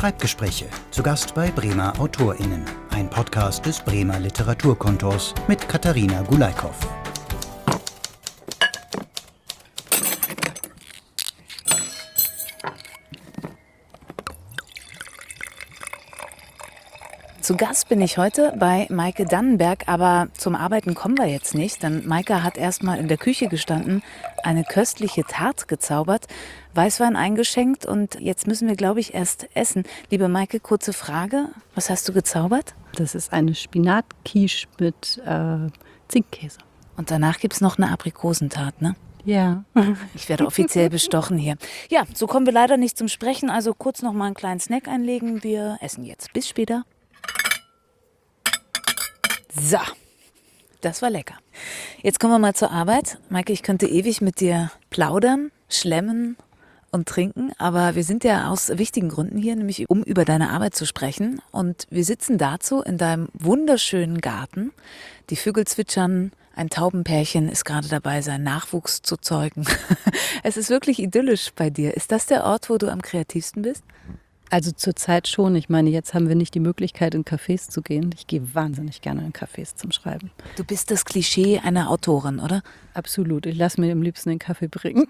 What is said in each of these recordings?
Schreibgespräche, zu Gast bei Bremer AutorInnen. Ein Podcast des Bremer Literaturkontors mit Katharina Gulaikow. Zu Gast bin ich heute bei Maike Dannenberg, aber zum Arbeiten kommen wir jetzt nicht, denn Maike hat erstmal in der Küche gestanden, eine köstliche Tarte gezaubert, Weißwein eingeschenkt und jetzt müssen wir, glaube ich, erst essen. Liebe Maike, kurze Frage, was hast du gezaubert? Das ist eine Spinatquiche mit Zinkkäse. Und danach gibt es noch eine Aprikosentarte, ne? Ja. Ich werde offiziell bestochen hier. Ja, so kommen wir leider nicht zum Sprechen, also kurz noch mal einen kleinen Snack einlegen. Wir essen jetzt. Bis später. So, das war lecker. Jetzt kommen wir mal zur Arbeit. Maike, ich könnte ewig mit dir plaudern, schlemmen und trinken, aber wir sind ja aus wichtigen Gründen hier, nämlich um über deine Arbeit zu sprechen. Und wir sitzen dazu in deinem wunderschönen Garten. Die Vögel zwitschern, ein Taubenpärchen ist gerade dabei, seinen Nachwuchs zu zeugen. Es ist wirklich idyllisch bei dir. Ist das der Ort, wo du am kreativsten bist? Also zurzeit schon. Ich meine, jetzt haben wir nicht die Möglichkeit, in Cafés zu gehen. Ich gehe wahnsinnig gerne in Cafés zum Schreiben. Du bist das Klischee einer Autorin, oder? Absolut. Ich lasse mir am liebsten den Kaffee bringen.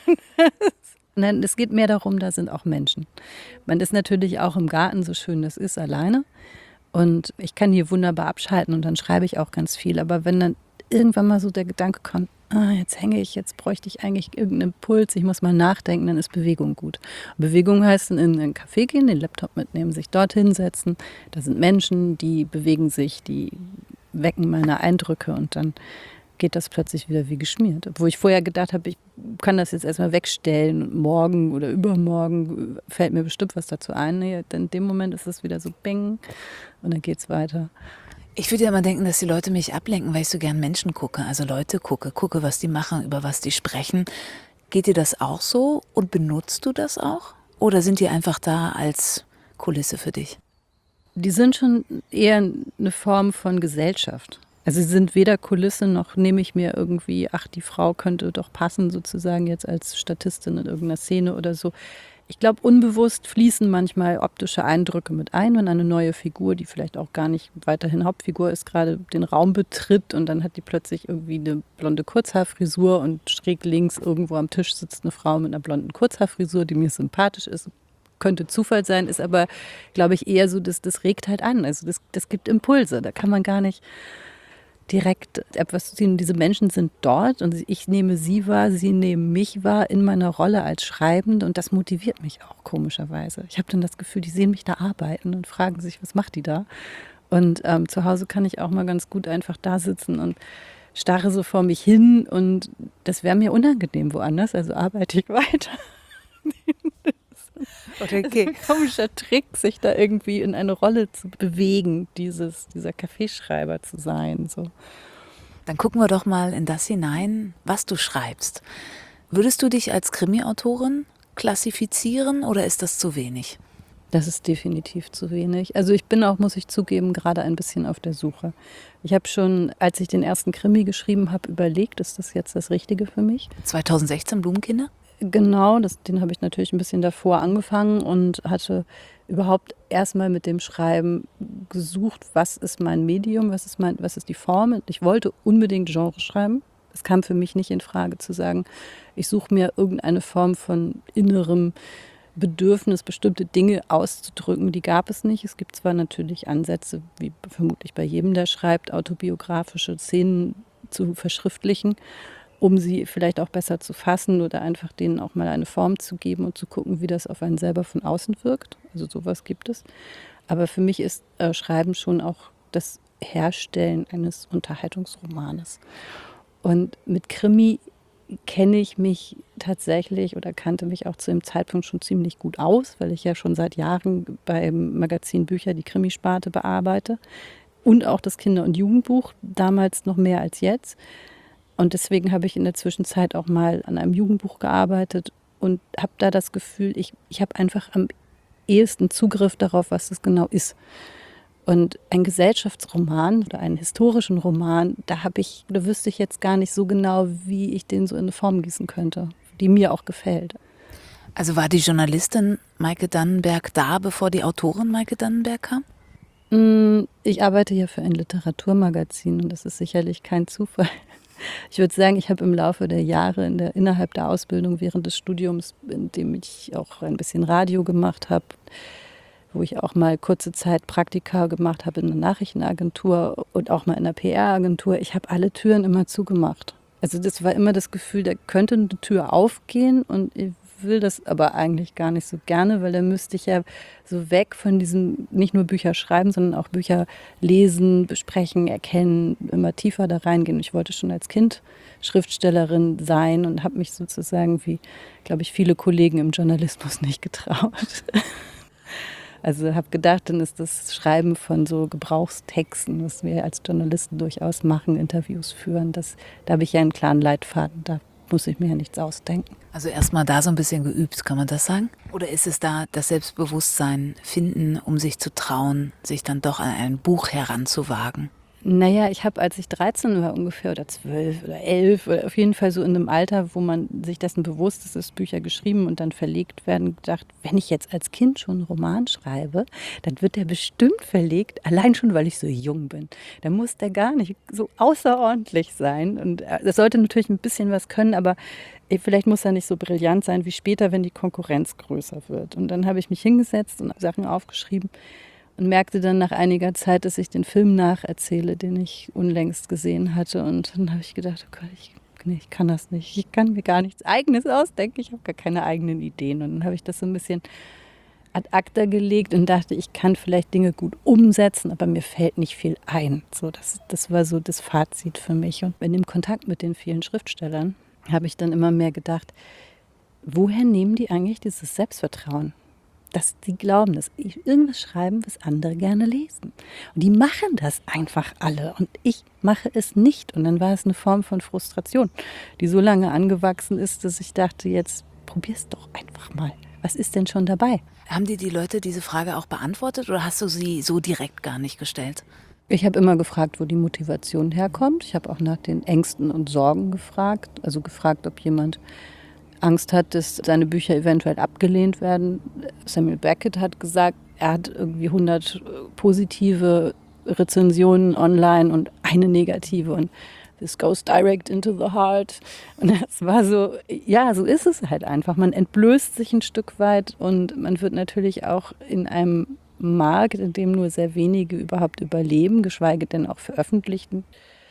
Nein, es geht mehr darum, da sind auch Menschen. Man ist natürlich auch im Garten, so schön das ist, alleine. Und ich kann hier wunderbar abschalten und dann schreibe ich auch ganz viel. Aber wenn dann irgendwann mal so der Gedanke kommt, jetzt hänge ich, jetzt bräuchte ich eigentlich irgendeinen Impuls, ich muss mal nachdenken, dann ist Bewegung gut. Und Bewegung heißt in einen Café gehen, den Laptop mitnehmen, sich dort hinsetzen. Da sind Menschen, die bewegen sich, die wecken meine Eindrücke und dann geht das plötzlich wieder wie geschmiert. Obwohl ich vorher gedacht habe, ich kann das jetzt erstmal wegstellen und morgen oder übermorgen fällt mir bestimmt was dazu ein. Nee, denn in dem Moment ist es wieder so bing und dann geht's weiter. Ich würde ja immer denken, dass die Leute mich ablenken, weil ich so gern Menschen gucke. Also Leute gucke, was die machen, über was die sprechen. Geht dir das auch so und benutzt du das auch? Oder sind die einfach da als Kulisse für dich? Die sind schon eher eine Form von Gesellschaft. Also sie sind weder Kulisse noch nehme ich mir irgendwie, die Frau könnte doch passen sozusagen jetzt als Statistin in irgendeiner Szene oder so. Ich glaube, unbewusst fließen manchmal optische Eindrücke mit ein, wenn eine neue Figur, die vielleicht auch gar nicht weiterhin Hauptfigur ist, gerade den Raum betritt und dann hat die plötzlich irgendwie eine blonde Kurzhaarfrisur und schräg links irgendwo am Tisch sitzt eine Frau mit einer blonden Kurzhaarfrisur, die mir sympathisch ist. Könnte Zufall sein, ist aber, glaube ich, eher so, das regt halt an. Also das gibt Impulse, da kann man gar nicht direkt etwas zu ziehen. Diese Menschen sind dort und ich nehme sie wahr, sie nehmen mich wahr in meiner Rolle als Schreibende und das motiviert mich auch komischerweise. Ich habe dann das Gefühl, die sehen mich da arbeiten und fragen sich, was macht die da? Und zu Hause kann ich auch mal ganz gut einfach da sitzen und starre so vor mich hin und das wäre mir unangenehm woanders, also arbeite ich weiter. Okay. Das ist ein komischer Trick, sich da irgendwie in eine Rolle zu bewegen, dieser Kaffeeschreiber zu sein. So. Dann gucken wir doch mal in das hinein, was du schreibst. Würdest du dich als Krimi-Autorin klassifizieren oder ist das zu wenig? Das ist definitiv zu wenig. Also ich bin auch, muss ich zugeben, gerade ein bisschen auf der Suche. Ich habe schon, als ich den ersten Krimi geschrieben habe, überlegt, ist das jetzt das Richtige für mich? 2016 Blumenkinder? Genau, den habe ich natürlich ein bisschen davor angefangen und hatte überhaupt erstmal mit dem Schreiben gesucht, was ist mein Medium, was ist die Form. Ich wollte unbedingt Genre schreiben. Es kam für mich nicht in Frage zu sagen, ich suche mir irgendeine Form von innerem Bedürfnis, bestimmte Dinge auszudrücken, die gab es nicht. Es gibt zwar natürlich Ansätze, wie vermutlich bei jedem, der schreibt, autobiografische Szenen zu verschriftlichen, um sie vielleicht auch besser zu fassen oder einfach denen auch mal eine Form zu geben und zu gucken, wie das auf einen selber von außen wirkt. Also sowas gibt es. Aber für mich ist Schreiben schon auch das Herstellen eines Unterhaltungsromanes. Und mit Krimi kenne ich mich tatsächlich oder kannte mich auch zu dem Zeitpunkt schon ziemlich gut aus, weil ich ja schon seit Jahren beim Magazin Bücher die Krimisparte bearbeite und auch das Kinder- und Jugendbuch, damals noch mehr als jetzt. Und deswegen habe ich in der Zwischenzeit auch mal an einem Jugendbuch gearbeitet und habe da das Gefühl, ich habe einfach am ehesten Zugriff darauf, was das genau ist. Und ein Gesellschaftsroman oder einen historischen Roman, da wüsste ich jetzt gar nicht so genau, wie ich den so in eine Form gießen könnte, die mir auch gefällt. Also war die Journalistin Maike Dannenberg da, bevor die Autorin Maike Dannenberg kam? Ich arbeite ja für ein Literaturmagazin und das ist sicherlich kein Zufall. Ich würde sagen, ich habe im Laufe der Jahre innerhalb der Ausbildung während des Studiums, in dem ich auch ein bisschen Radio gemacht habe, wo ich auch mal kurze Zeit Praktika gemacht habe in einer Nachrichtenagentur und auch mal in einer PR-Agentur, ich habe alle Türen immer zugemacht. Also das war immer das Gefühl, da könnte eine Tür aufgehen und ich will das aber eigentlich gar nicht so gerne, weil dann müsste ich ja so weg von diesem, nicht nur Bücher schreiben, sondern auch Bücher lesen, besprechen, erkennen, immer tiefer da reingehen. Ich wollte schon als Kind Schriftstellerin sein und habe mich sozusagen, wie, glaube ich, viele Kollegen im Journalismus nicht getraut. Also habe gedacht, dann ist das Schreiben von so Gebrauchstexten, was wir als Journalisten durchaus machen, Interviews führen, da habe ich ja einen klaren Leitfaden, da muss ich mir ja nichts ausdenken. Also erstmal da so ein bisschen geübt, kann man das sagen? Oder ist es da das Selbstbewusstsein finden, um sich zu trauen, sich dann doch an ein Buch heranzuwagen? Naja, ich habe, als ich 13 war ungefähr oder 12 oder 11 oder auf jeden Fall so in einem Alter, wo man sich dessen bewusst ist, dass Bücher geschrieben und dann verlegt werden, gedacht, wenn ich jetzt als Kind schon einen Roman schreibe, dann wird der bestimmt verlegt, allein schon, weil ich so jung bin. Dann muss der gar nicht so außerordentlich sein und das sollte natürlich ein bisschen was können, aber vielleicht muss er nicht so brillant sein wie später, wenn die Konkurrenz größer wird. Und dann habe ich mich hingesetzt und Sachen aufgeschrieben. Und merkte dann nach einiger Zeit, dass ich den Film nacherzähle, den ich unlängst gesehen hatte. Und dann habe ich gedacht, oh Gott, ich kann das nicht. Ich kann mir gar nichts Eigenes ausdenken. Ich habe gar keine eigenen Ideen. Und dann habe ich das so ein bisschen ad acta gelegt und dachte, ich kann vielleicht Dinge gut umsetzen, aber mir fällt nicht viel ein. So, das war so das Fazit für mich. Und in dem Kontakt mit den vielen Schriftstellern habe ich dann immer mehr gedacht, woher nehmen die eigentlich dieses Selbstvertrauen? Dass die glauben, dass ich irgendwas schreiben, was andere gerne lesen. Und die machen das einfach alle und ich mache es nicht. Und dann war es eine Form von Frustration, die so lange angewachsen ist, dass ich dachte, jetzt probier's doch einfach mal. Was ist denn schon dabei? Haben dir die Leute diese Frage auch beantwortet oder hast du sie so direkt gar nicht gestellt? Ich habe immer gefragt, wo die Motivation herkommt. Ich habe auch nach den Ängsten und Sorgen gefragt. Also gefragt, ob jemand Angst hat, dass seine Bücher eventuell abgelehnt werden. Samuel Beckett hat gesagt, er hat irgendwie 100 positive Rezensionen online und eine negative und this goes direct into the heart. Und das war so, ja, so ist es halt einfach. Man entblößt sich ein Stück weit und man wird natürlich auch in einem Markt, in dem nur sehr wenige überhaupt überleben, geschweige denn auch veröffentlichen,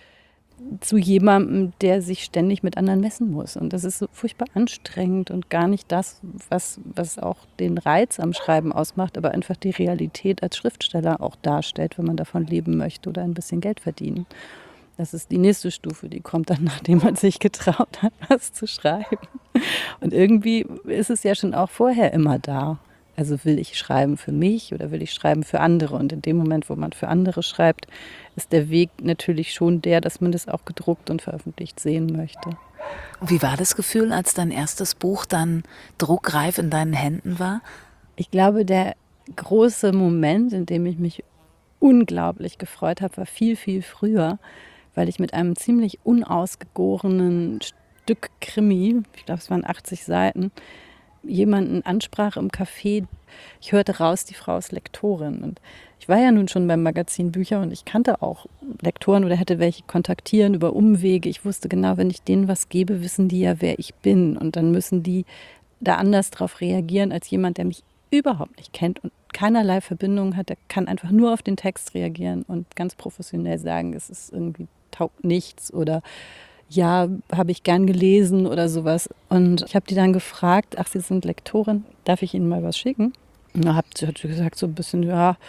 zu jemandem, der sich ständig mit anderen messen muss. Und das ist so furchtbar anstrengend und gar nicht das, was auch den Reiz am Schreiben ausmacht, aber einfach die Realität als Schriftsteller auch darstellt, wenn man davon leben möchte oder ein bisschen Geld verdienen. Das ist die nächste Stufe, die kommt dann, nachdem man sich getraut hat, was zu schreiben. Und irgendwie ist es ja schon auch vorher immer da. Also will ich schreiben für mich oder will ich schreiben für andere? Und in dem Moment, wo man für andere schreibt, ist der Weg natürlich schon der, dass man das auch gedruckt und veröffentlicht sehen möchte. Wie war das Gefühl, als dein erstes Buch dann druckreif in deinen Händen war? Ich glaube, der große Moment, in dem ich mich unglaublich gefreut habe, war viel, viel früher, weil ich mit einem ziemlich unausgegorenen Stück Krimi, ich glaube, es waren 80 Seiten, jemanden ansprach im Café. Ich hörte raus, die Frau ist Lektorin. Und ich war ja nun schon beim Magazin Bücher und ich kannte auch Lektoren oder hätte welche kontaktieren über Umwege. Ich wusste genau, wenn ich denen was gebe, wissen die ja, wer ich bin. Und dann müssen die da anders drauf reagieren als jemand, der mich überhaupt nicht kennt und keinerlei Verbindung hat. Der kann einfach nur auf den Text reagieren und ganz professionell sagen, es ist irgendwie taugt nichts oder ja, habe ich gern gelesen oder sowas. Und ich habe die dann gefragt, ach, Sie sind Lektorin, darf ich Ihnen mal was schicken? Und dann hat sie gesagt so ein bisschen, ja,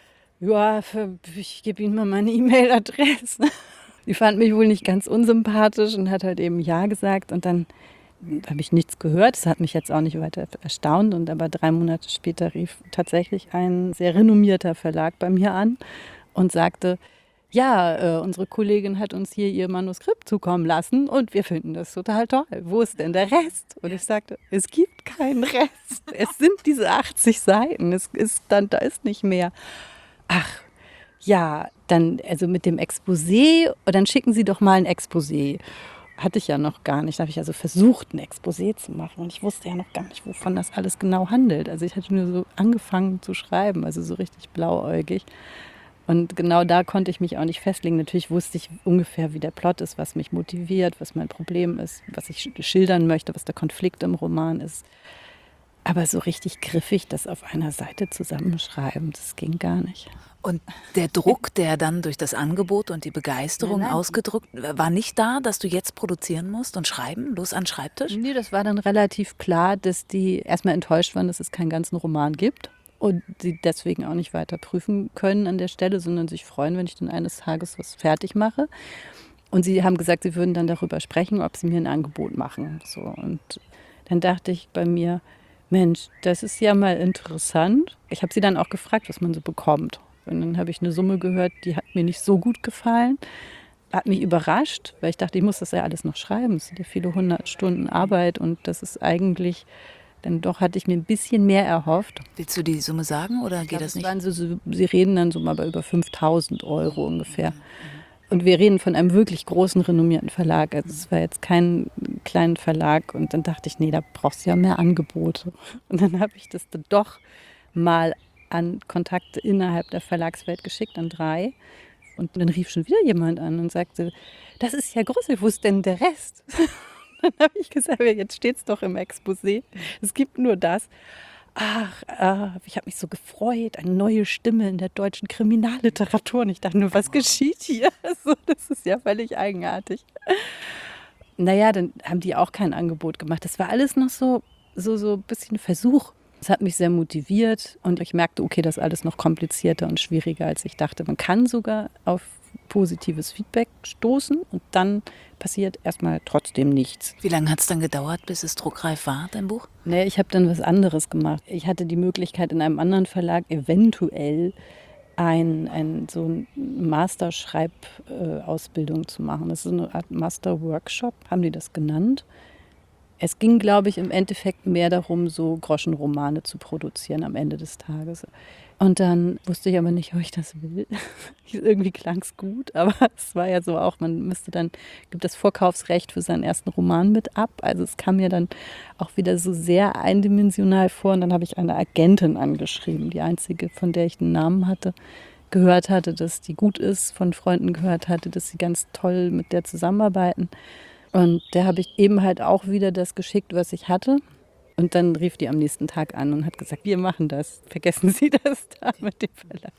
ich gebe Ihnen mal meine E-Mail-Adresse. Die fand mich wohl nicht ganz unsympathisch und hat halt eben ja gesagt. Und dann habe ich nichts gehört. Das hat mich jetzt auch nicht weiter erstaunt. Und aber 3 Monate später rief tatsächlich ein sehr renommierter Verlag bei mir an und sagte, ja, unsere Kollegin hat uns hier ihr Manuskript zukommen lassen und wir finden das total toll. Wo ist denn der Rest? Und ich sagte, es gibt keinen Rest. Es sind diese 80 Seiten. Da ist nicht mehr. Ach, ja, dann also mit dem Exposé, dann schicken Sie doch mal ein Exposé. hatte ich ja noch gar nicht. Da habe ich also versucht, ein Exposé zu machen. Und ich wusste ja noch gar nicht, wovon das alles genau handelt. Also ich hatte nur so angefangen zu schreiben, also so richtig blauäugig. Und genau da konnte ich mich auch nicht festlegen. Natürlich wusste ich ungefähr, wie der Plot ist, was mich motiviert, was mein Problem ist, was ich schildern möchte, was der Konflikt im Roman ist. Aber so richtig griffig das auf einer Seite zusammenschreiben, das ging gar nicht. Und der Druck, der dann durch das Angebot und die Begeisterung ausgedrückt, war nicht da, dass du jetzt produzieren musst und schreiben, los an den Schreibtisch? Nee, das war dann relativ klar, dass die erstmal enttäuscht waren, dass es keinen ganzen Roman gibt. Und sie deswegen auch nicht weiter prüfen können an der Stelle, sondern sich freuen, wenn ich dann eines Tages was fertig mache. Und sie haben gesagt, sie würden dann darüber sprechen, ob sie mir ein Angebot machen. So, und dann dachte ich bei mir, Mensch, das ist ja mal interessant. Ich habe sie dann auch gefragt, was man so bekommt. Und dann habe ich eine Summe gehört, die hat mir nicht so gut gefallen. Hat mich überrascht, weil ich dachte, ich muss das ja alles noch schreiben. Es sind ja viele 100 Stunden Arbeit und das ist eigentlich... Dann doch hatte ich mir ein bisschen mehr erhofft. Willst du die Summe sagen oder geht das nicht? Sie reden dann so mal bei über 5.000 € ungefähr. Und wir reden von einem wirklich großen, renommierten Verlag. Also es war jetzt kein kleiner Verlag. Und dann dachte ich, nee, da brauchst du ja mehr Angebote. Und dann habe ich das dann doch mal an Kontakte innerhalb der Verlagswelt geschickt, an 3. Und dann rief schon wieder jemand an und sagte, das ist ja groß, wo ist denn der Rest? Dann habe ich gesagt, jetzt steht es doch im Exposé. Es gibt nur das. Ich habe mich so gefreut, eine neue Stimme in der deutschen Kriminalliteratur. Und ich dachte nur, was geschieht hier? So, das ist ja völlig eigenartig. Naja, dann haben die auch kein Angebot gemacht. Das war alles noch so ein bisschen Versuch. Es hat mich sehr motiviert und ich merkte, okay, das ist alles noch komplizierter und schwieriger, als ich dachte. Man kann sogar auf positives Feedback stoßen und dann passiert erstmal trotzdem nichts. Wie lange hat es dann gedauert, bis es druckreif war, dein Buch? Nee, ich habe dann was anderes gemacht. Ich hatte die Möglichkeit, in einem anderen Verlag eventuell so eine Master-Schreibausbildung zu machen. Das ist eine Art Master-Workshop, haben die das genannt. Es ging, glaube ich, im Endeffekt mehr darum, so Groschenromane zu produzieren am Ende des Tages. Und dann wusste ich aber nicht, ob ich das will. Irgendwie klang es gut, aber es war ja so auch, gibt das Vorkaufsrecht für seinen ersten Roman mit ab. Also es kam mir dann auch wieder so sehr eindimensional vor. Und dann habe ich eine Agentin angeschrieben, die einzige, von der ich den Namen hatte, gehört hatte, dass die gut ist, von Freunden gehört hatte, dass sie ganz toll mit der zusammenarbeiten. Und der habe ich eben halt auch wieder das geschickt, was ich hatte. Und dann rief die am nächsten Tag an und hat gesagt, wir machen das. Vergessen Sie das da mit dem Verlag.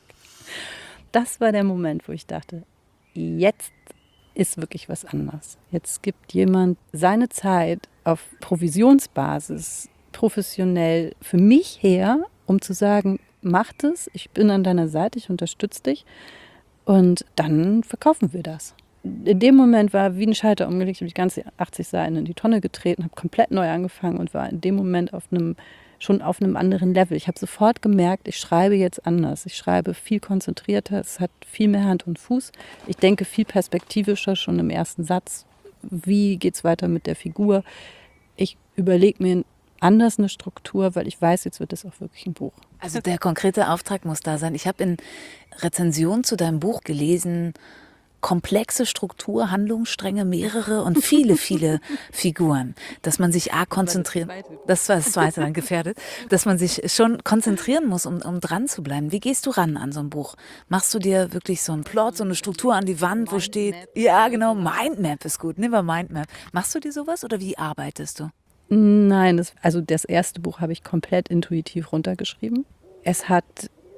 Das war der Moment, wo ich dachte, jetzt ist wirklich was anderes. Jetzt gibt jemand seine Zeit auf Provisionsbasis professionell für mich her, um zu sagen, mach das, ich bin an deiner Seite, ich unterstütze dich und dann verkaufen wir das. In dem Moment war wie ein Schalter umgelegt, ich habe die ganze 80 Seiten in die Tonne getreten, habe komplett neu angefangen und war in dem Moment schon auf einem anderen Level. Ich habe sofort gemerkt, ich schreibe jetzt anders. Ich schreibe viel konzentrierter, es hat viel mehr Hand und Fuß. Ich denke viel perspektivischer schon im ersten Satz. Wie geht es weiter mit der Figur? Ich überlege mir anders eine Struktur, weil ich weiß, jetzt wird es auch wirklich ein Buch. Also der konkrete Auftrag muss da sein. Ich habe in Rezensionen zu deinem Buch gelesen, komplexe Struktur, Handlungsstränge, mehrere und viele, viele Figuren, dass man sich konzentrieren, das war das zweite dann gefährdet, dass man sich schon konzentrieren muss, um dran zu bleiben. Wie gehst du ran an so ein Buch? Machst du dir wirklich so einen Plot, so eine Struktur an die Wand, wo steht, ja genau, Mindmap ist gut, nehmen wir Mindmap. Machst du dir sowas oder wie arbeitest du? Nein, das erste Buch habe ich komplett intuitiv runtergeschrieben. Es hat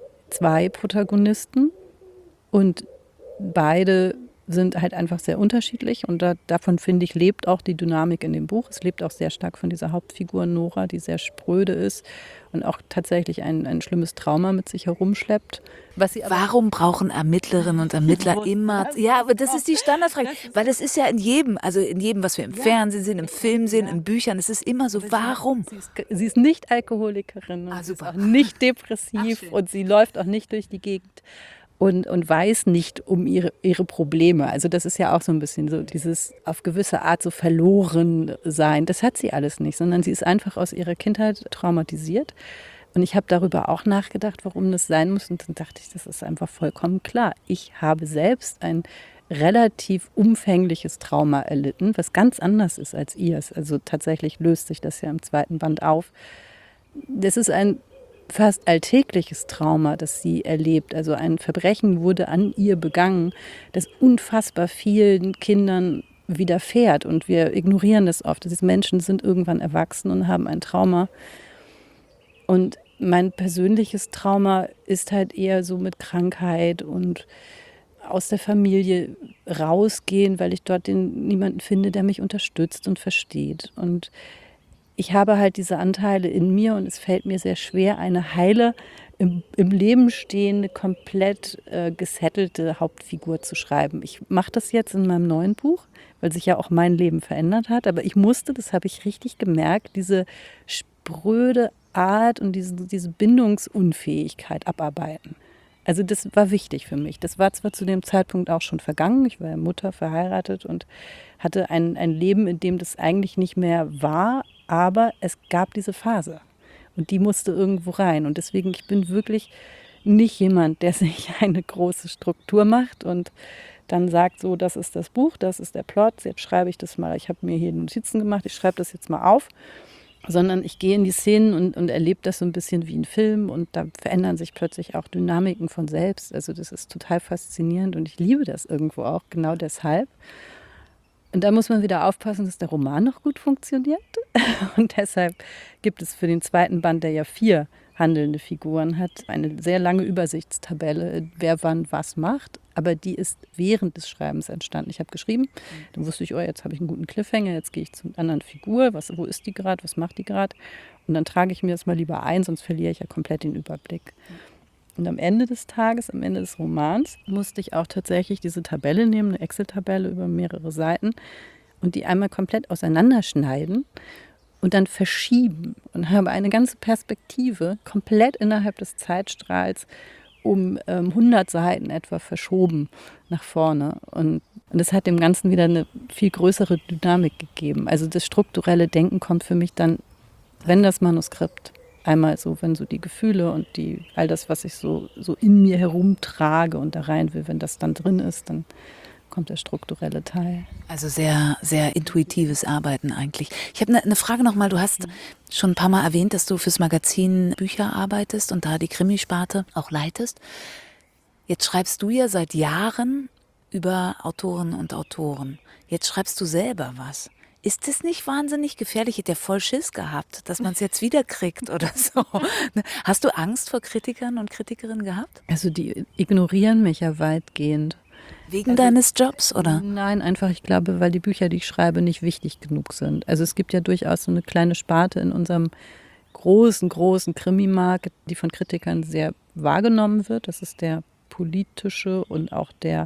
2 Protagonisten und beide sind halt einfach sehr unterschiedlich und davon, finde ich, lebt auch die Dynamik in dem Buch. Es lebt auch sehr stark von dieser Hauptfigur Nora, die sehr spröde ist und auch tatsächlich ein schlimmes Trauma mit sich herumschleppt. Warum brauchen Ermittlerinnen und Ermittler immer... Ja, aber das ist die Standardfrage, weil das ist ja in jedem, was wir im Fernsehen sehen, im Film sehen, in Büchern, es ist immer so, warum? Sie ist nicht Alkoholikerin und sie ist auch nicht depressiv und sie läuft auch nicht durch die Gegend. Und weiß nicht um ihre Probleme. Also das ist ja auch so ein bisschen so dieses auf gewisse Art so verloren sein. Das hat sie alles nicht, sondern sie ist einfach aus ihrer Kindheit traumatisiert. Und ich habe darüber auch nachgedacht, warum das sein muss. Und dann dachte ich, das ist einfach vollkommen klar. Ich habe selbst ein relativ umfängliches Trauma erlitten, was ganz anders ist als ihrs. Also tatsächlich löst sich das ja im zweiten Band auf. Das ist ein fast alltägliches Trauma, das sie erlebt. Also ein Verbrechen wurde an ihr begangen, das unfassbar vielen Kindern widerfährt. Und wir ignorieren das oft. Diese Menschen sind irgendwann erwachsen und haben ein Trauma. Und mein persönliches Trauma ist halt eher so mit Krankheit und aus der Familie rausgehen, weil ich dort niemanden finde, der mich unterstützt und versteht. Und ich habe halt diese Anteile in mir und es fällt mir sehr schwer, eine heile, im Leben stehende, komplett gesettelte Hauptfigur zu schreiben. Ich mache das jetzt in meinem neuen Buch, weil sich ja auch mein Leben verändert hat. Aber ich musste, das habe ich richtig gemerkt, diese spröde Art und diese Bindungsunfähigkeit abarbeiten. Also das war wichtig für mich. Das war zwar zu dem Zeitpunkt auch schon vergangen. Ich war ja Mutter, verheiratet und hatte ein Leben, in dem das eigentlich nicht mehr war. Aber es gab diese Phase und die musste irgendwo rein. Und deswegen, ich bin wirklich nicht jemand, der sich eine große Struktur macht und dann sagt so, das ist das Buch, das ist der Plot, jetzt schreibe ich das mal. Ich habe mir hier Notizen gemacht, ich schreibe das jetzt mal auf. Sondern ich gehe in die Szenen und erlebe das so ein bisschen wie ein Film und da verändern sich plötzlich auch Dynamiken von selbst. Also das ist total faszinierend und ich liebe das irgendwo auch, genau deshalb. Und da muss man wieder aufpassen, dass der Roman noch gut funktioniert. Und deshalb gibt es für den zweiten Band, der ja 4 handelnde Figuren hat, eine sehr lange Übersichtstabelle, wer wann was macht. Aber die ist während des Schreibens entstanden. Ich habe geschrieben, dann wusste ich, oh, jetzt habe ich einen guten Cliffhanger, jetzt gehe ich zur anderen Figur, wo ist die gerade, was macht die gerade? Und dann trage ich mir das mal lieber ein, sonst verliere ich ja komplett den Überblick. Und am Ende des Tages, am Ende des Romans, musste ich auch tatsächlich diese Tabelle nehmen, eine Excel-Tabelle über mehrere Seiten und die einmal komplett auseinanderschneiden und dann verschieben und habe eine ganze Perspektive komplett innerhalb des Zeitstrahls um 100 Seiten etwa verschoben nach vorne. Und das hat dem Ganzen wieder eine viel größere Dynamik gegeben. Also das strukturelle Denken kommt für mich dann, wenn das Manuskript einmal so, wenn so die Gefühle und all das, was ich so in mir herumtrage und da rein will, wenn das dann drin ist, dann kommt der strukturelle Teil. Also sehr, sehr intuitives Arbeiten eigentlich. Ich habe eine Frage nochmal. Du hast schon ein paar Mal erwähnt, dass du fürs Magazin Bücher arbeitest und da die Krimisparte auch leitest. Jetzt schreibst du ja seit Jahren über Autorinnen und Autoren. Jetzt schreibst du selber was. Ist das nicht wahnsinnig gefährlich? Ich hätte ja voll Schiss gehabt, dass man es jetzt wieder kriegt oder so. Hast du Angst vor Kritikern und Kritikerinnen gehabt? Also die ignorieren mich ja weitgehend. Wegen deines Jobs, oder? Nein, einfach, ich glaube, weil die Bücher, die ich schreibe, nicht wichtig genug sind. Also es gibt ja durchaus so eine kleine Sparte in unserem großen Krimimarkt, die von Kritikern sehr wahrgenommen wird. Das ist der politische und auch der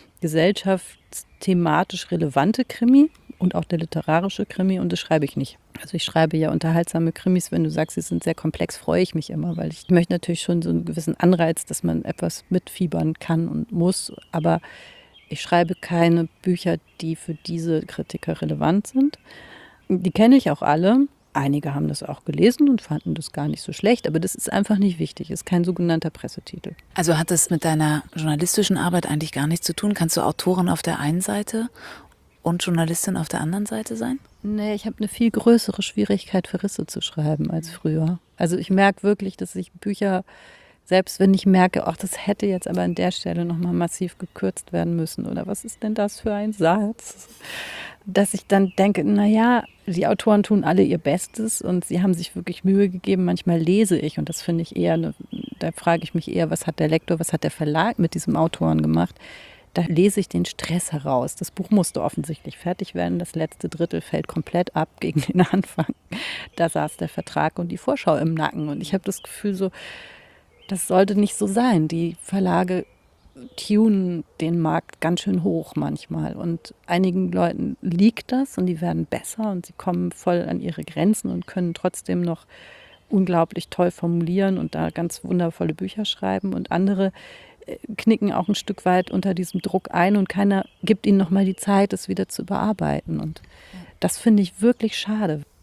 gesellschaftsthematisch relevante Krimi und auch der literarische Krimi und das schreibe ich nicht. Also ich schreibe ja unterhaltsame Krimis, wenn du sagst, sie sind sehr komplex, freue ich mich immer, weil ich möchte natürlich schon so einen gewissen Anreiz, dass man etwas mitfiebern kann und muss, aber ich schreibe keine Bücher, die für diese Kritiker relevant sind. Die kenne ich auch alle. Einige haben das auch gelesen und fanden das gar nicht so schlecht, aber das ist einfach nicht wichtig, ist kein sogenannter Pressetitel. Also hat das mit deiner journalistischen Arbeit eigentlich gar nichts zu tun? Kannst du Autorin auf der einen Seite und Journalistin auf der anderen Seite sein? Nee, ich habe eine viel größere Schwierigkeit, Verrisse zu schreiben als früher. Also ich merke wirklich, dass ich Bücher, selbst wenn ich merke, ach, das hätte jetzt aber an der Stelle nochmal massiv gekürzt werden müssen oder was ist denn das für ein Satz? Dass ich dann denke, naja, die Autoren tun alle ihr Bestes und sie haben sich wirklich Mühe gegeben. Manchmal lese ich und das finde ich eher, da frage ich mich eher, was hat der Lektor, was hat der Verlag mit diesem Autoren gemacht? Da lese ich den Stress heraus. Das Buch musste offensichtlich fertig werden. Das letzte Drittel fällt komplett ab gegen den Anfang. Da saß der Vertrag und die Vorschau im Nacken. Und ich habe das Gefühl so, das sollte nicht so sein. Die Verlage tunen den Markt ganz schön hoch manchmal. Und einigen Leuten liegt das und die werden besser und sie kommen voll an ihre Grenzen und können trotzdem noch unglaublich toll formulieren und da ganz wundervolle Bücher schreiben. Und andere knicken auch ein Stück weit unter diesem Druck ein und keiner gibt ihnen nochmal die Zeit, es wieder zu bearbeiten. Und das finde ich wirklich schade.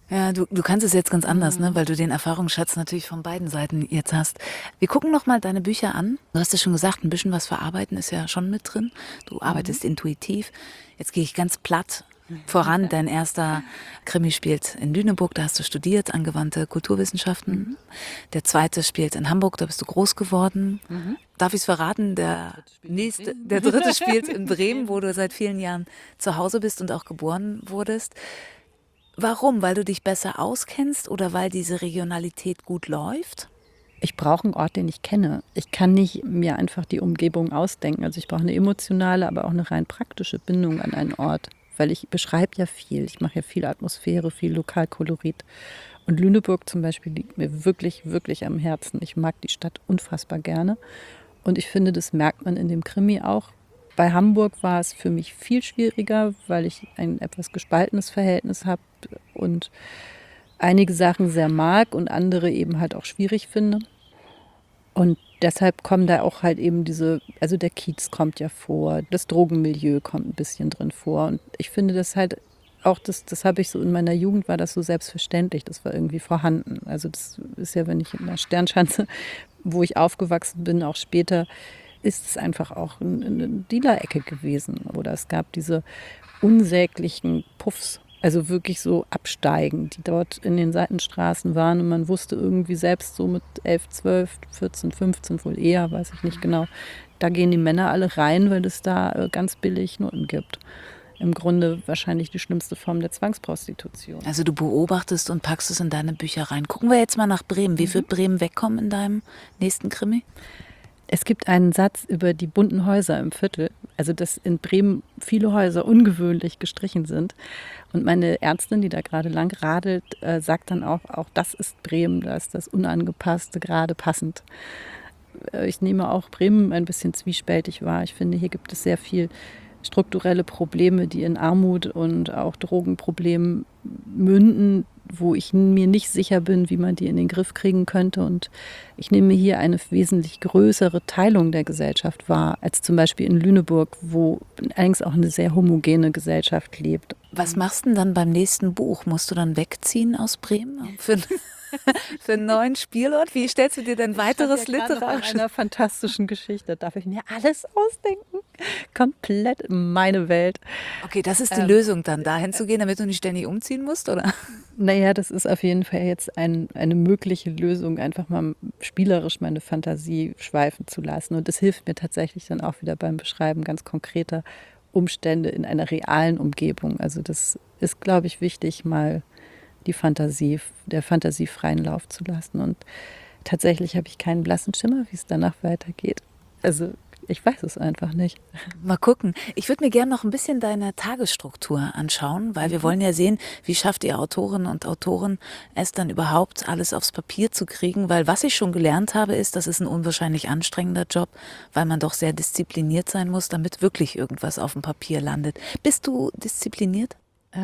Ja, du kannst es jetzt ganz anders, ne? Weil du den Erfahrungsschatz natürlich von beiden Seiten jetzt hast. Wir gucken noch mal deine Bücher an. Du hast ja schon gesagt, ein bisschen was verarbeiten ist ja schon mit drin. Du arbeitest intuitiv. Jetzt gehe ich ganz platt voran. Dein erster Krimi spielt in Lüneburg, da hast du studiert, angewandte Kulturwissenschaften. Der zweite spielt in Hamburg, da bist du groß geworden. Darf ich es verraten? Der dritte spielt in Bremen, wo du seit vielen Jahren zu Hause bist und auch geboren wurdest. Warum? Weil du dich besser auskennst oder weil diese Regionalität gut läuft? Ich brauche einen Ort, den ich kenne. Ich kann nicht mir einfach die Umgebung ausdenken. Also ich brauche eine emotionale, aber auch eine rein praktische Bindung an einen Ort. Weil ich beschreibe ja viel. Ich mache ja viel Atmosphäre, viel Lokalkolorit. Und Lüneburg zum Beispiel liegt mir wirklich, wirklich am Herzen. Ich mag die Stadt unfassbar gerne. Und ich finde, das merkt man in dem Krimi auch. Bei Hamburg war es für mich viel schwieriger, weil ich ein etwas gespaltenes Verhältnis habe und einige Sachen sehr mag und andere eben halt auch schwierig finde. Und deshalb kommen da auch halt eben also der Kiez kommt ja vor, das Drogenmilieu kommt ein bisschen drin vor. Und ich finde das halt auch, das habe ich so in meiner Jugend, war das so selbstverständlich, das war irgendwie vorhanden. Also das ist ja, wenn ich in der Sternschanze, wo ich aufgewachsen bin, auch später, ist es einfach auch eine Dealer-Ecke gewesen. Oder es gab diese unsäglichen Puffs, also wirklich so Absteigen, die dort in den Seitenstraßen waren. Und man wusste irgendwie selbst so mit 11, 12, 14, 15, wohl eher, weiß ich nicht genau, da gehen die Männer alle rein, weil es da ganz billig Noten gibt. Im Grunde wahrscheinlich die schlimmste Form der Zwangsprostitution. Also du beobachtest und packst es in deine Bücher rein. Gucken wir jetzt mal nach Bremen. Wie wird Bremen wegkommen in deinem nächsten Krimi? Es gibt einen Satz über die bunten Häuser im Viertel, also dass in Bremen viele Häuser ungewöhnlich gestrichen sind. Und meine Ärztin, die da gerade lang radelt, sagt dann auch das ist Bremen, da ist das Unangepasste gerade passend. Ich nehme auch Bremen ein bisschen zwiespältig wahr. Ich finde, hier gibt es sehr viel strukturelle Probleme, die in Armut und auch Drogenproblemen münden, wo ich mir nicht sicher bin, wie man die in den Griff kriegen könnte. Und ich nehme hier eine wesentlich größere Teilung der Gesellschaft wahr, als zum Beispiel in Lüneburg, wo allerdings auch eine sehr homogene Gesellschaft lebt. Was machst du denn dann beim nächsten Buch? Musst du dann wegziehen aus Bremen? Für einen neuen Spielort? Wie stellst du dir denn weiteres literarisches? In einer fantastischen Geschichte darf ich mir alles ausdenken. Komplett meine Welt. Okay, das ist die Lösung dann, dahin zu gehen, damit du nicht ständig umziehen musst, oder? Naja, das ist auf jeden Fall jetzt eine mögliche Lösung, einfach mal spielerisch meine Fantasie schweifen zu lassen. Und das hilft mir tatsächlich dann auch wieder beim Beschreiben ganz konkreter Umstände in einer realen Umgebung. Also das ist, glaube ich, wichtig, mal der Fantasie freien Lauf zu lassen. Und tatsächlich habe ich keinen blassen Schimmer, wie es danach weitergeht. Also ich weiß es einfach nicht. Mal gucken. Ich würde mir gerne noch ein bisschen deine Tagesstruktur anschauen, weil wir wollen ja sehen, wie schafft ihr Autorinnen und Autoren es dann überhaupt, alles aufs Papier zu kriegen, weil was ich schon gelernt habe, ist, das ist ein unwahrscheinlich anstrengender Job, weil man doch sehr diszipliniert sein muss, damit wirklich irgendwas auf dem Papier landet. Bist du diszipliniert?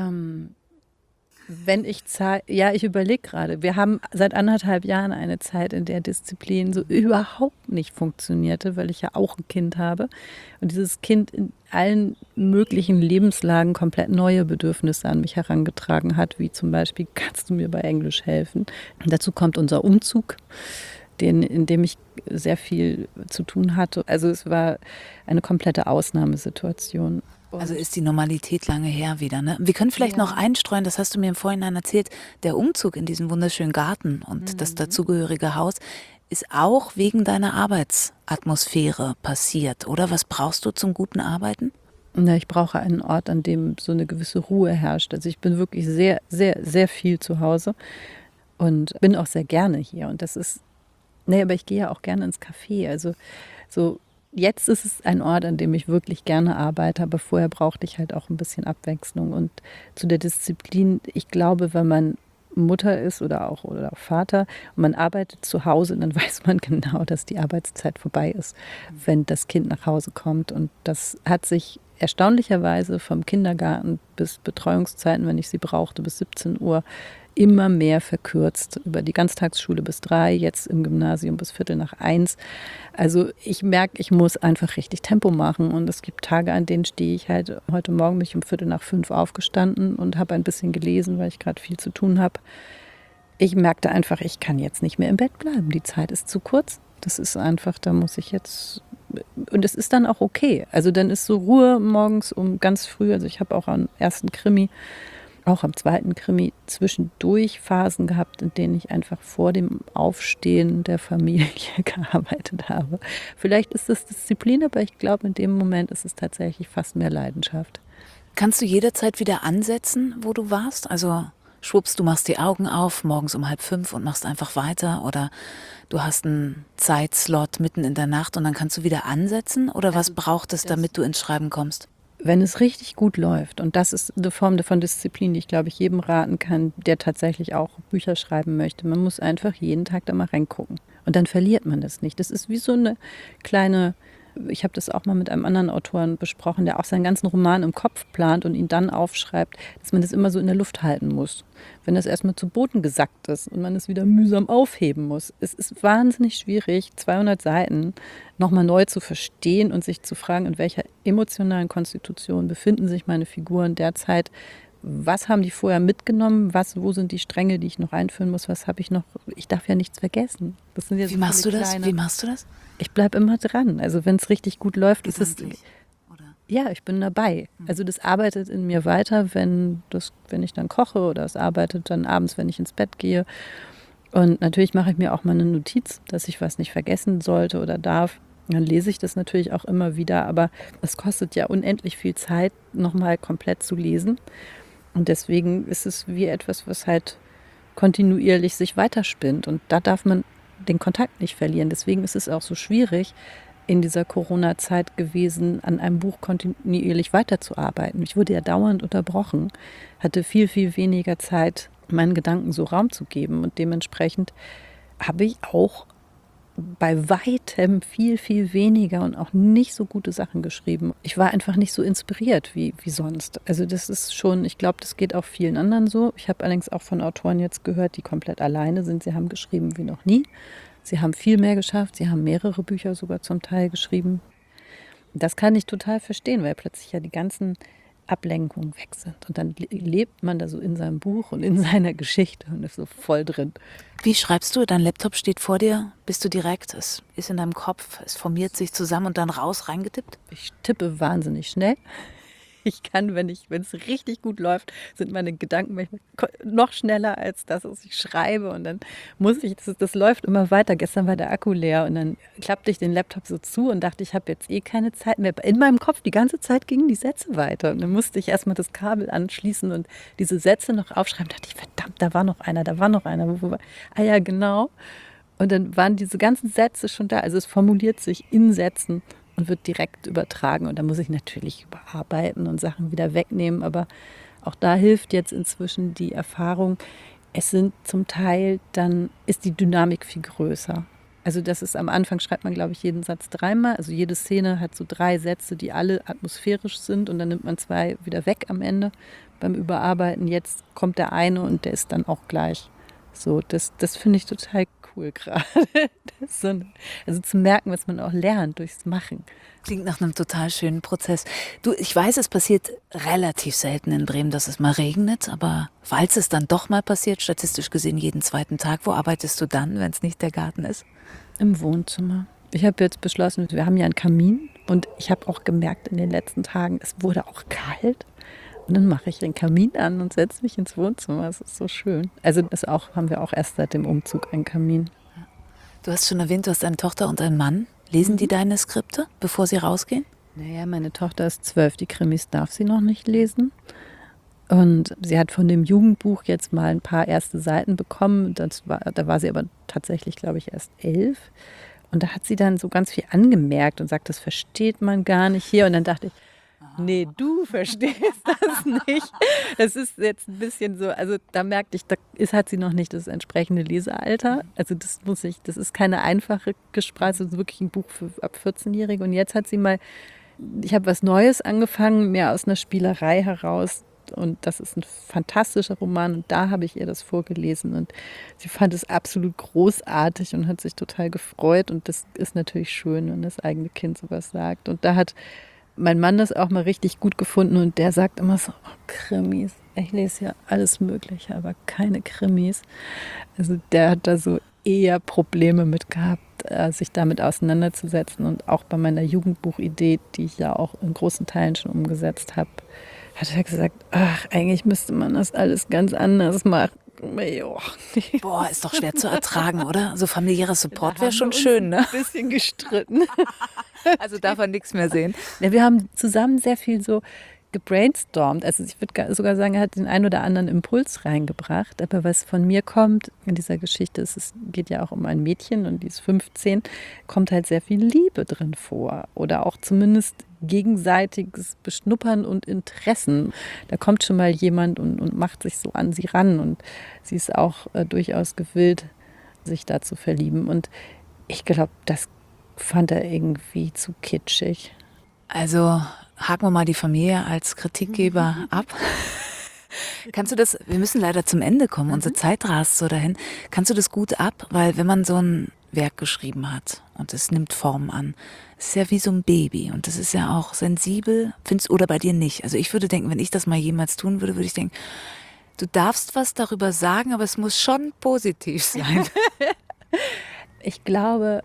Wenn ich ich überlege gerade. Wir haben seit 1,5 Jahren eine Zeit, in der Disziplin so überhaupt nicht funktionierte, weil ich ja auch ein Kind habe. Und dieses Kind in allen möglichen Lebenslagen komplett neue Bedürfnisse an mich herangetragen hat, wie zum Beispiel, kannst du mir bei Englisch helfen? Und dazu kommt unser Umzug, in dem ich sehr viel zu tun hatte. Also es war eine komplette Ausnahmesituation. Also ist die Normalität lange her wieder, ne? Wir können vielleicht noch einstreuen, das hast du mir im Vorhinein erzählt, der Umzug in diesen wunderschönen Garten und das dazugehörige Haus ist auch wegen deiner Arbeitsatmosphäre passiert, oder? Was brauchst du zum guten Arbeiten? Na, ich brauche einen Ort, an dem so eine gewisse Ruhe herrscht. Also ich bin wirklich sehr, sehr, sehr viel zu Hause und bin auch sehr gerne hier. Und das ist, aber ich gehe ja auch gerne ins Café. Also so. Jetzt ist es ein Ort, an dem ich wirklich gerne arbeite, aber vorher brauchte ich halt auch ein bisschen Abwechslung. Und zu der Disziplin, ich glaube, wenn man Mutter ist oder auch Vater und man arbeitet zu Hause, dann weiß man genau, dass die Arbeitszeit vorbei ist, wenn das Kind nach Hause kommt. Und das hat sich erstaunlicherweise vom Kindergarten bis Betreuungszeiten, wenn ich sie brauchte, bis 17 Uhr, immer mehr verkürzt. Über die Ganztagsschule bis 3, jetzt im Gymnasium bis 1:15. Also ich merke, ich muss einfach richtig Tempo machen. Und es gibt Tage, an denen stehe ich halt, heute Morgen bin ich um 4:45 aufgestanden und habe ein bisschen gelesen, weil ich gerade viel zu tun habe. Ich merkte einfach, ich kann jetzt nicht mehr im Bett bleiben. Die Zeit ist zu kurz. Das ist einfach, da muss ich jetzt, und es ist dann auch okay. Also dann ist so Ruhe morgens um ganz früh. Also ich habe auch am ersten Krimi, auch am zweiten Krimi zwischendurch Phasen gehabt, in denen ich einfach vor dem Aufstehen der Familie gearbeitet habe. Vielleicht ist es Disziplin, aber ich glaube, in dem Moment ist es tatsächlich fast mehr Leidenschaft. Kannst du jederzeit wieder ansetzen, wo du warst? Also schwupps, du machst die Augen auf, morgens um 4:30 und machst einfach weiter, oder du hast einen Zeitslot mitten in der Nacht und dann kannst du wieder ansetzen, oder was braucht es, damit du ins Schreiben kommst? Wenn es richtig gut läuft, und das ist eine Form von Disziplin, die ich, glaube ich, jedem raten kann, der tatsächlich auch Bücher schreiben möchte. Man muss einfach jeden Tag da mal reingucken. Und dann verliert man das nicht. Das ist wie so eine kleine, ich habe das auch mal mit einem anderen Autoren besprochen, der auch seinen ganzen Roman im Kopf plant und ihn dann aufschreibt, dass man das immer so in der Luft halten muss. Wenn das erstmal zu Boden gesackt ist und man es wieder mühsam aufheben muss. Es ist wahnsinnig schwierig, 200 Seiten nochmal neu zu verstehen und sich zu fragen, in welcher emotionalen Konstitution befinden sich meine Figuren derzeit. Was haben die vorher mitgenommen? Wo sind die Stränge, die ich noch einführen muss? Was habe ich noch? Ich darf ja nichts vergessen. Das sind ja Wie machst du das? Wie machst du das? Ich bleibe immer dran. Also wenn es richtig gut läuft, ist es. Gedanklich, oder? Ja, ich bin dabei. Also das arbeitet in mir weiter, wenn ich dann koche, oder es arbeitet dann abends, wenn ich ins Bett gehe. Und natürlich mache ich mir auch mal eine Notiz, dass ich was nicht vergessen sollte oder darf. Dann lese ich das natürlich auch immer wieder, aber es kostet ja unendlich viel Zeit, nochmal komplett zu lesen. Und deswegen ist es wie etwas, was halt kontinuierlich sich weiterspinnt. Und da darf man den Kontakt nicht verlieren. Deswegen ist es auch so schwierig, in dieser Corona-Zeit gewesen, an einem Buch kontinuierlich weiterzuarbeiten. Ich wurde ja dauernd unterbrochen, hatte viel, viel weniger Zeit, meinen Gedanken so Raum zu geben. Und dementsprechend habe ich auch bei weitem viel, viel weniger und auch nicht so gute Sachen geschrieben. Ich war einfach nicht so inspiriert wie sonst. Also das ist schon, ich glaube, das geht auch vielen anderen so. Ich habe allerdings auch von Autoren jetzt gehört, die komplett alleine sind. Sie haben geschrieben wie noch nie. Sie haben viel mehr geschafft. Sie haben mehrere Bücher sogar zum Teil geschrieben. Das kann ich total verstehen, weil plötzlich ja die ganzen Ablenkungen weg sind. Und dann lebt man da so in seinem Buch und in seiner Geschichte und ist so voll drin. Wie schreibst du? Dein Laptop steht vor dir, bist du direkt, es ist in deinem Kopf, es formiert sich zusammen und dann reingetippt? Ich tippe wahnsinnig schnell. Ich kann, wenn es richtig gut läuft, sind meine Gedanken manchmal noch schneller als das, was ich schreibe. Und dann das läuft immer weiter. Gestern war der Akku leer und dann klappte ich den Laptop so zu und dachte, ich habe jetzt keine Zeit mehr. In meinem Kopf die ganze Zeit gingen die Sätze weiter. Und dann musste ich erstmal das Kabel anschließen und diese Sätze noch aufschreiben. Da dachte ich, verdammt, da war noch einer. Ah ja, genau. Und dann waren diese ganzen Sätze schon da. Also es formuliert sich in Sätzen und wird direkt übertragen. Und da muss ich natürlich überarbeiten und Sachen wieder wegnehmen. Aber auch da hilft jetzt inzwischen die Erfahrung. Es sind zum Teil, dann ist die Dynamik viel größer. Also das ist am Anfang, schreibt man, glaube ich, jeden Satz 3-mal. Also jede Szene hat so 3 Sätze, die alle atmosphärisch sind. Und dann nimmt man 2 wieder weg am Ende beim Überarbeiten. Jetzt kommt der eine und der ist dann auch gleich. So, das finde ich total cool gerade. Also zu merken, was man auch lernt durchs Machen. Klingt nach einem total schönen Prozess. Du, ich weiß, es passiert relativ selten in Bremen, dass es mal regnet, aber falls es dann doch mal passiert, statistisch gesehen jeden 2. Tag, wo arbeitest du dann, wenn es nicht der Garten ist? Im Wohnzimmer. Ich habe jetzt beschlossen, wir haben ja einen Kamin und ich habe auch gemerkt in den letzten Tagen, es wurde auch kalt. Und dann mache ich den Kamin an und setze mich ins Wohnzimmer. Das ist so schön. Also haben wir auch erst seit dem Umzug einen Kamin. Du hast schon erwähnt, du hast eine Tochter und einen Mann. Lesen die deine Skripte, bevor sie rausgehen? Naja, meine Tochter ist 12, die Krimis darf sie noch nicht lesen. Und sie hat von dem Jugendbuch jetzt mal ein paar erste Seiten bekommen. Da war sie aber tatsächlich, glaube ich, erst 11. Und da hat sie dann so ganz viel angemerkt und sagt, das versteht man gar nicht hier. Und dann dachte ich, nee, du verstehst das nicht. Das ist jetzt ein bisschen so, also da merkte ich, hat sie noch nicht das entsprechende Lesealter. Also das ist keine einfache Sprache, das ist wirklich ein Buch für ab 14-Jährige. Und jetzt hat sie mal ich habe was Neues angefangen, mehr aus einer Spielerei heraus. Und das ist ein fantastischer Roman und da habe ich ihr das vorgelesen und sie fand es absolut großartig und hat sich total gefreut und das ist natürlich schön, wenn das eigene Kind sowas sagt. Und da hat mein Mann das auch mal richtig gut gefunden und der sagt immer so, oh, Krimis, ich lese ja alles Mögliche, aber keine Krimis. Also der hat da so eher Probleme mit gehabt, sich damit auseinanderzusetzen und auch bei meiner Jugendbuchidee, die ich ja auch in großen Teilen schon umgesetzt habe, hat er gesagt, ach, eigentlich müsste man das alles ganz anders machen. Boah, ist doch schwer zu ertragen, oder? So familiärer Support wäre schon schön, ne? Ein bisschen gestritten. Also darf man nichts mehr sehen. Ja, wir haben zusammen sehr viel so gebrainstormt. Also ich würde sogar sagen, er hat den einen oder anderen Impuls reingebracht. Aber was von mir kommt in dieser Geschichte, es geht ja auch um ein Mädchen und die ist 15, kommt halt sehr viel Liebe drin vor. Oder auch zumindest gegenseitiges Beschnuppern und Interessen. Da kommt schon mal jemand und macht sich so an sie ran. Und sie ist auch durchaus gewillt, sich da zu verlieben. Und ich glaube, das fand er irgendwie zu kitschig. Also haken wir mal die Familie als Kritikgeber ab. Kannst du das, wir müssen leider zum Ende kommen, unsere Zeit rast so dahin. Kannst du das gut ab? Weil wenn man so ein Werk geschrieben hat und es nimmt Form an, es ist ja wie so ein Baby und das ist ja auch sensibel, findest oder bei dir nicht? Also ich würde denken, wenn ich das mal jemals tun würde, würde ich denken, du darfst was darüber sagen, aber es muss schon positiv sein. Ich glaube,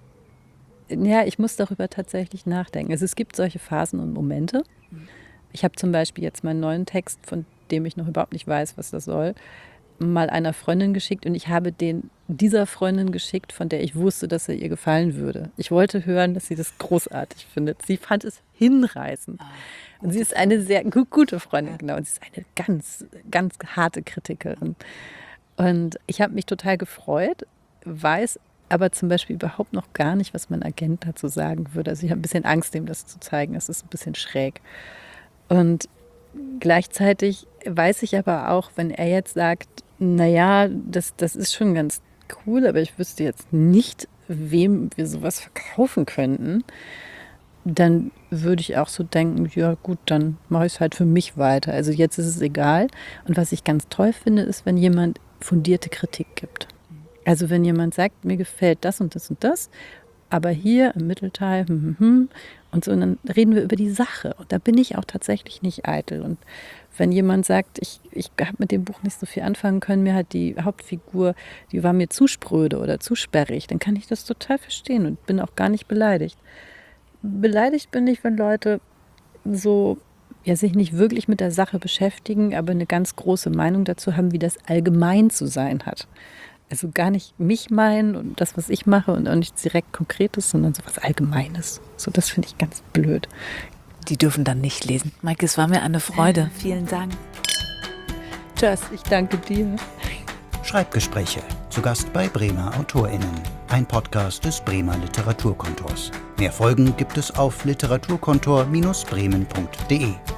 ja, ich muss darüber tatsächlich nachdenken. Also es gibt solche Phasen und Momente. Ich habe zum Beispiel jetzt meinen neuen Text, von dem ich noch überhaupt nicht weiß, was das soll, mal einer Freundin geschickt und ich habe den dieser Freundin geschickt, von der ich wusste, dass er ihr gefallen würde. Ich wollte hören, dass sie das großartig findet. Sie fand es hinreißend. Und sie ist eine sehr gute Freundin, genau. Und sie ist eine ganz, ganz harte Kritikerin. Und ich habe mich total gefreut, weiß aber zum Beispiel überhaupt noch gar nicht, was mein Agent dazu sagen würde. Also ich habe ein bisschen Angst, ihm das zu zeigen. Das ist ein bisschen schräg. Und gleichzeitig weiß ich aber auch, wenn er jetzt sagt, naja, das ist schon ganz cool, aber ich wüsste jetzt nicht, wem wir sowas verkaufen könnten, dann würde ich auch so denken, ja gut, dann mache ich es halt für mich weiter. Also jetzt ist es egal. Und was ich ganz toll finde, ist, wenn jemand fundierte Kritik gibt. Also wenn jemand sagt, mir gefällt das und das und das, aber hier im Mittelteil und so, und dann reden wir über die Sache. Und da bin ich auch tatsächlich nicht eitel. Und wenn jemand sagt, ich habe mit dem Buch nicht so viel anfangen können, mir hat die Hauptfigur, die war mir zu spröde oder zu sperrig, dann kann ich das total verstehen und bin auch gar nicht beleidigt. Beleidigt bin ich, wenn Leute so sich nicht wirklich mit der Sache beschäftigen, aber eine ganz große Meinung dazu haben, wie das allgemein zu sein hat. Also gar nicht mich meinen und das, was ich mache und auch nichts direkt Konkretes, sondern so was Allgemeines. So, das finde ich ganz blöd. Die dürfen dann nicht lesen. Maike, es war mir eine Freude. Vielen Dank. Tschüss, ich danke dir. Schreibgespräche, zu Gast bei Bremer AutorInnen. Ein Podcast des Bremer Literaturkontors. Mehr Folgen gibt es auf literaturkontor-bremen.de.